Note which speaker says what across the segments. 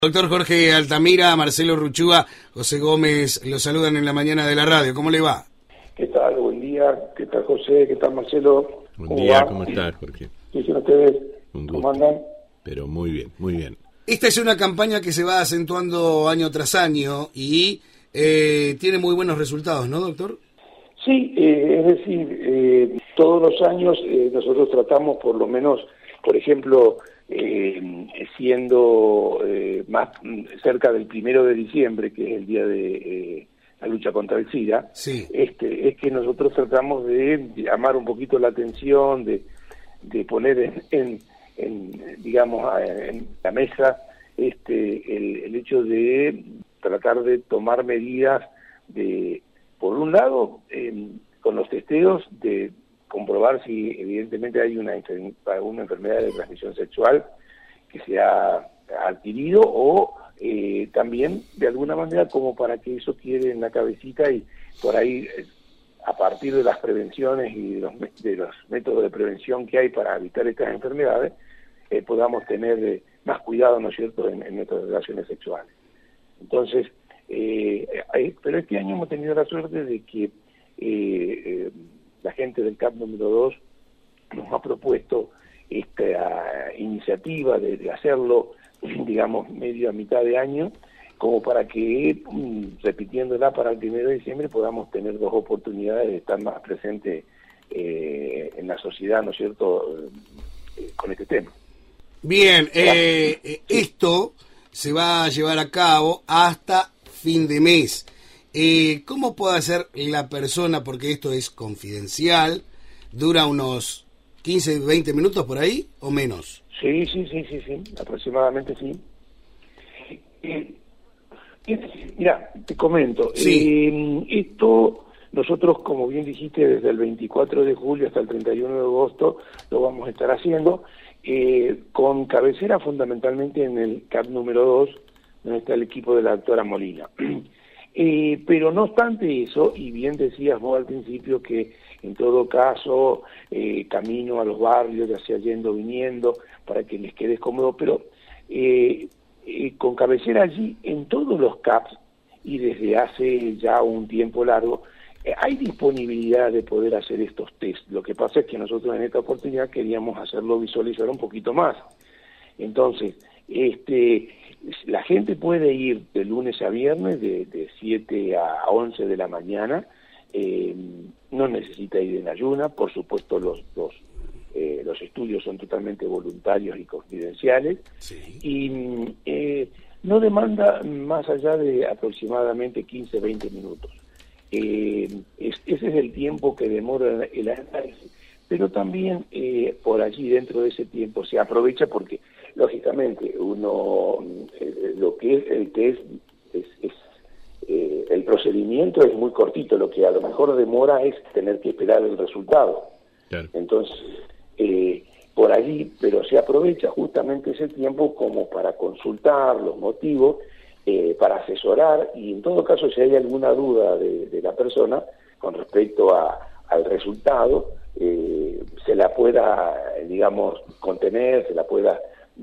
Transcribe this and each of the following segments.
Speaker 1: Doctor Jorge Altamira, Marcelo Ruchúa, José Gómez, los saludan en la mañana de la radio. ¿Cómo le va?
Speaker 2: ¿Qué tal? Buen día. ¿Qué tal, José? ¿Qué tal, Marcelo?
Speaker 3: Buen día, ¿cómo estás, Jorge?
Speaker 2: ¿Qué dicen ustedes?
Speaker 3: Un gusto.
Speaker 2: ¿Cómo andan?
Speaker 3: Pero muy bien, muy bien.
Speaker 1: Esta es una campaña que se va acentuando año tras año y tiene muy buenos resultados, ¿no, doctor?
Speaker 2: Sí, es decir, todos los años nosotros tratamos, por lo menos, por ejemplo, siendo más cerca del 1 de diciembre, que es el día de la lucha contra el SIDA,
Speaker 1: sí.
Speaker 2: Es que nosotros tratamos de llamar un poquito la atención, de poner en la mesa el hecho de tratar de tomar medidas de, por un lado, con los testeos, de comprobar si evidentemente hay una enfermedad de transmisión sexual que se ha adquirido o también de alguna manera como para que eso quede en la cabecita y por ahí a partir de las prevenciones y de los métodos de prevención que hay para evitar estas enfermedades podamos tener más cuidado, ¿no es cierto?, en nuestras relaciones sexuales. Entonces, pero este año hemos tenido la suerte de que la gente del CAP número 2 nos ha propuesto esta iniciativa de hacerlo, digamos, medio a mitad de año, como para que, repitiéndola para el 1 de diciembre, podamos tener 2 oportunidades de estar más presentes en la sociedad, ¿no es cierto?, con este tema.
Speaker 1: Bien, esto se va a llevar a cabo hasta fin de mes. ¿Cómo puede hacer la persona, porque esto es confidencial, dura unos 15, 20 minutos por ahí o menos?
Speaker 2: Sí, aproximadamente sí. Mira, te comento,
Speaker 1: sí.
Speaker 2: Esto nosotros, como bien dijiste, desde el 24 de julio hasta el 31 de agosto lo vamos a estar haciendo, con cabecera fundamentalmente en el CAP número 2, donde está el equipo de la doctora Molina. Pero no obstante eso, y bien decías vos al principio que en todo caso camino a los barrios, ya sea yendo o viniendo, para que les quede cómodo, pero con cabecera allí en todos los CAPs, y desde hace ya un tiempo largo, hay disponibilidad de poder hacer estos test. Lo que pasa es que nosotros en esta oportunidad queríamos hacerlo visualizar un poquito más. Entonces, la gente puede ir de lunes a viernes de 7 a 11 de la mañana, no necesita ir en ayuna, por supuesto los estudios son totalmente voluntarios y confidenciales,
Speaker 1: sí.
Speaker 2: Y no demanda más allá de aproximadamente 15-20 minutos. Ese es el tiempo que demora el análisis, pero también por allí dentro de ese tiempo se aprovecha porque lógicamente uno lo que es el test el procedimiento es muy cortito, lo que a lo mejor demora es tener que esperar el resultado.
Speaker 3: Claro.
Speaker 2: Entonces por allí, pero se aprovecha justamente ese tiempo como para consultar los motivos, para asesorar, y en todo caso si hay alguna duda de la persona con respecto al resultado, se la pueda, digamos, contener, se la pueda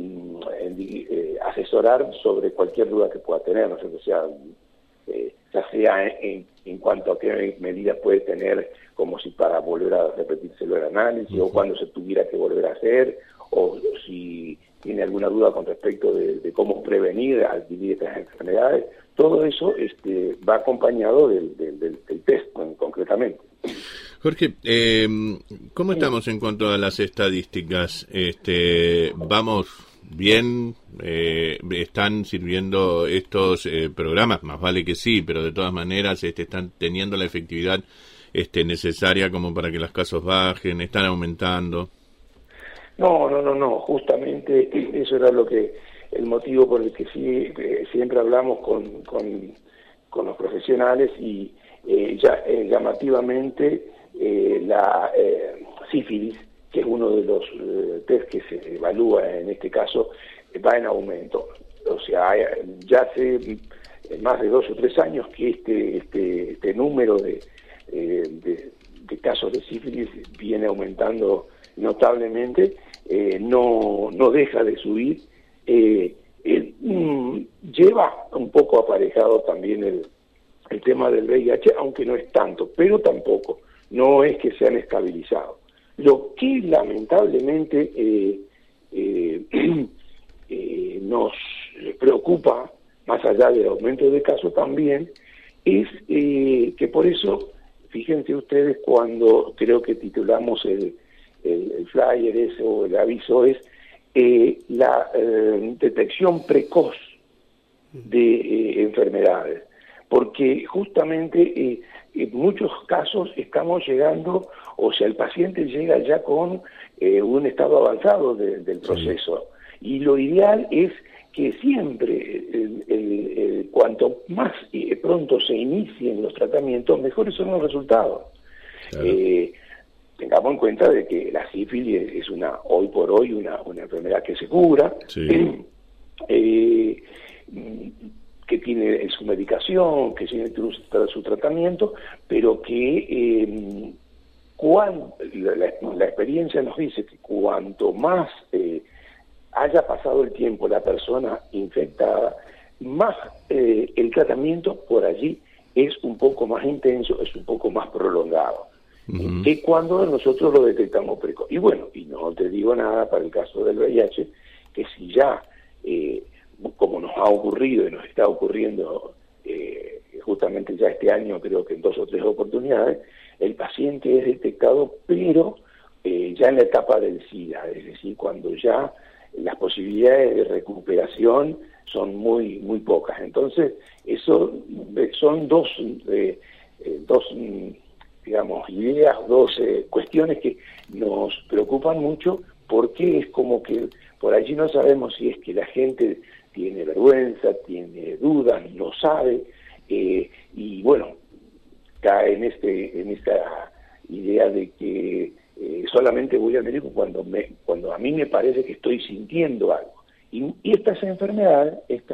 Speaker 2: asesorar sobre cualquier duda que pueda tener, ¿no? O sea, ya sea en cuanto a qué medidas puede tener, como si para volver a repetírselo el análisis, o cuando se tuviera que volver a hacer, o si tiene alguna duda con respecto de cómo prevenir adquirir estas enfermedades. Todo eso va acompañado del test concretamente.
Speaker 3: Jorge, ¿cómo estamos en cuanto a las estadísticas? ¿Vamos bien? ¿Están sirviendo estos programas? Más vale que sí, pero de todas maneras están teniendo la efectividad necesaria como para que los casos bajen, están aumentando.
Speaker 2: No, justamente eso era el motivo por el que sí, siempre hablamos con los profesionales y llamativamente la sífilis, que es uno de los test que se evalúa en este caso, va en aumento. O sea, ya hace más de 2 o 3 años que este número de casos de sífilis viene aumentando notablemente, no deja de subir. lleva un poco aparejado también el tema del VIH, aunque no es tanto, pero tampoco, no es que se han estabilizado. Lo que lamentablemente nos preocupa, más allá del aumento de casos también, es que por eso, fíjense ustedes, cuando creo que titulamos el flyer ese, o el aviso es la detección precoz de enfermedades, porque justamente en muchos casos estamos llegando, o sea, el paciente llega ya con un estado avanzado del proceso, y lo ideal es que siempre, cuanto más pronto se inicien los tratamientos, mejores son los resultados. Claro. Tengamos en cuenta de que la sífilis es hoy por hoy una enfermedad que se cura, que tiene su medicación, que tiene su tratamiento, pero que la experiencia nos dice que cuanto más haya pasado el tiempo la persona infectada, más el tratamiento por allí es un poco más intenso, es un poco más prolongado, que cuando nosotros lo detectamos precoz. Y bueno, y no te digo nada para el caso del VIH, que si ya, como nos ha ocurrido y nos está ocurriendo justamente ya este año, creo que en 2 o 3 oportunidades, el paciente es detectado, pero ya en la etapa del SIDA, es decir, cuando ya las posibilidades de recuperación son muy pocas. Entonces, eso son dos digamos, ideas, 2 cuestiones que nos preocupan mucho, porque es como que por allí no sabemos si es que la gente tiene vergüenza, tiene dudas, no sabe, y bueno, cae en esta idea de que solamente voy al médico cuando a mí me parece que estoy sintiendo algo. Y estas enfermedades,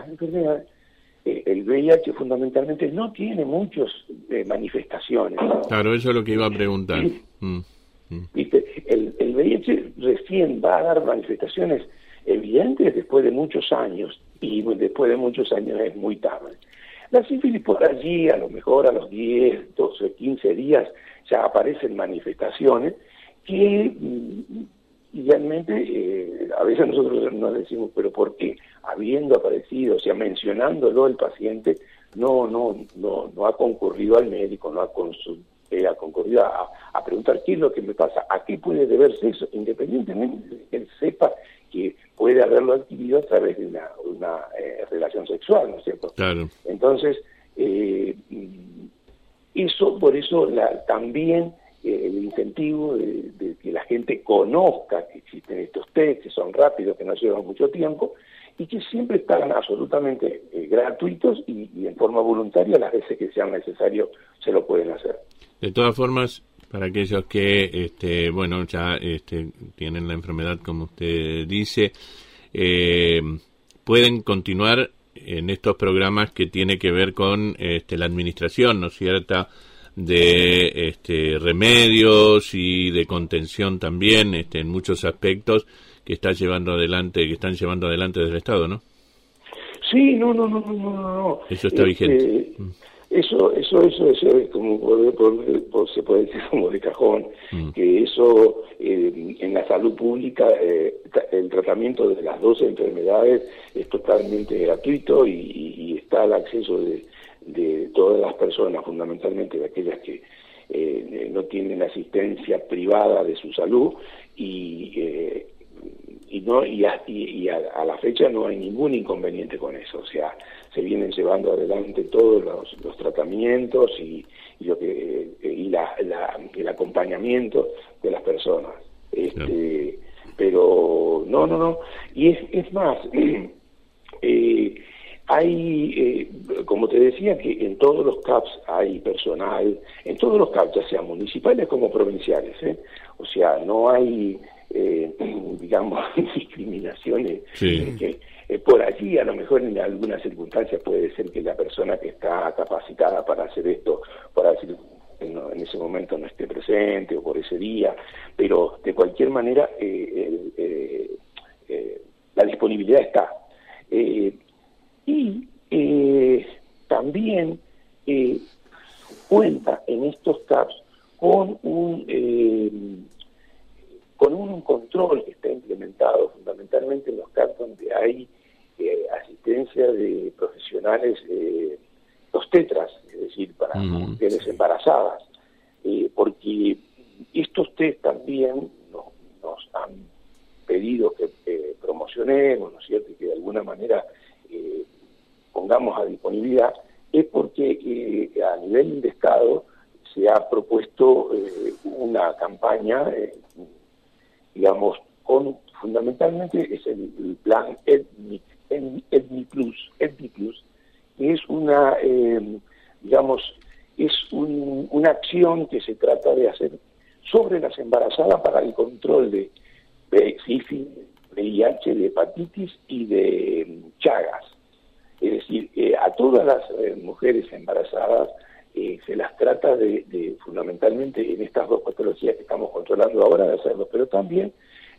Speaker 2: el VIH fundamentalmente no tiene muchas manifestaciones.
Speaker 3: Claro, eso es lo que iba a preguntar.
Speaker 2: ¿Viste? El VIH recién va a dar manifestaciones evidentes después de muchos años, y después de muchos años es muy tarde. La sífilis por allí, a lo mejor a los 10, 12, 15 días, ya aparecen manifestaciones que idealmente a veces nosotros nos decimos, pero ¿por qué? Habiendo aparecido, o sea, mencionándolo el paciente, no ha concurrido al médico, no ha concurrido a preguntar qué es lo que me pasa, a qué puede deberse eso, independientemente de que él sepa que puede haberlo adquirido a través de una relación sexual, ¿no es cierto? Claro. Entonces, por eso también el incentivo de que la gente conozca que existen estos test, que son rápidos, que no llevan mucho tiempo, y que siempre están absolutamente gratuitos y en forma voluntaria, las veces que sea necesario se lo pueden hacer.
Speaker 3: De todas formas, para aquellos que ya tienen la enfermedad, como usted dice, pueden continuar en estos programas que tiene que ver con la administración, ¿no es cierto?, de remedios y de contención también, en muchos aspectos que están llevando adelante desde el Estado, ¿no?
Speaker 2: Sí, no.
Speaker 3: Eso está vigente.
Speaker 2: Eso es como se puede decir como de cajón, que eso en la salud pública, el tratamiento de las 12 enfermedades es totalmente gratuito y está al acceso de todas las personas, fundamentalmente de aquellas que no tienen asistencia privada de su salud, a la fecha no hay ningún inconveniente con eso. O sea, se vienen llevando adelante todos los tratamientos y el acompañamiento de las personas. Pero no, y es más, hay, como te decía, que en todos los CAPS hay personal, en todos los CAPS, ya sean municipales como provinciales, o sea, no hay, digamos, discriminaciones. Que por allí, a lo mejor en algunas circunstancias puede ser que la persona que está capacitada para hacer esto, para decir, en ese momento no esté presente o por ese día, pero de cualquier manera la disponibilidad está. También cuenta en estos CAPS con un control que está implementado fundamentalmente en los CAPS donde hay asistencia de profesionales, los tetras, es decir, para mujeres embarazadas, porque estos test también nos han pedido que promocionemos, ¿no es cierto?, y que de alguna manera pongamos a disponibilidad, es porque a nivel de Estado se ha propuesto una campaña, digamos, fundamentalmente es el plan EDNI Plus, que es una, digamos, es una acción que se trata de hacer sobre las embarazadas para el control de sífilis, VIH, de hepatitis y de Chagas. Es decir, a todas las mujeres embarazadas se las trata de fundamentalmente en estas dos patologías que estamos controlando ahora de hacerlo, pero también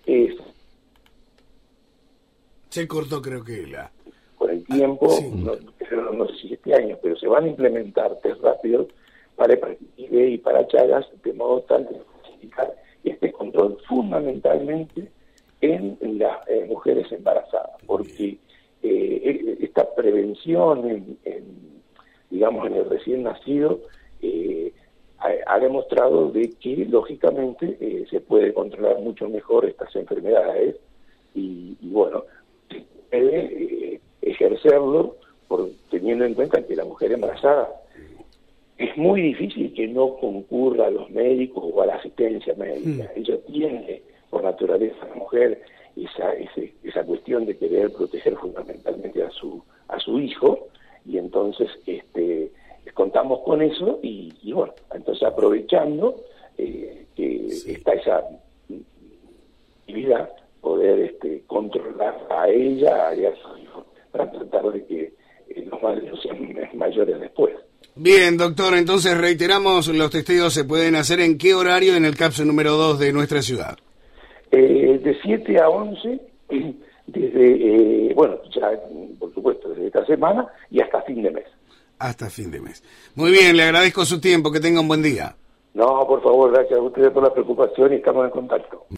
Speaker 1: se cortó, creo que
Speaker 2: con el tiempo,
Speaker 1: sí.
Speaker 2: no sé si este año, pero se van a implementar test rápidos para hepatitis B y para Chagas, de modo tal de facilitar este control fundamentalmente en las mujeres embarazadas, porque esta prevención digamos, en el recién nacido ha demostrado de que lógicamente se puede controlar mucho mejor estas enfermedades y bueno, se puede ejercerlo teniendo en cuenta que la mujer embarazada es muy difícil que no concurra a los médicos o a la asistencia médica. Ella tiene por naturaleza la mujer esa cuestión de querer proteger fundamentalmente a su hijo, y entonces contamos con eso y bueno, entonces aprovechando que está esa actividad, poder controlar a ella y a su hijo para tratar de que los madres no sean mayores después.
Speaker 1: Bien, doctor, entonces reiteramos, los testeos se pueden hacer ¿en qué horario en el CAPS número 2 de nuestra ciudad?
Speaker 2: De 7 a 11, desde, bueno, ya por supuesto, desde esta semana y hasta fin de mes.
Speaker 1: Hasta fin de mes. Muy bien, le agradezco su tiempo, que tenga un buen día.
Speaker 2: No, por favor, gracias a ustedes por la preocupación y estamos en contacto.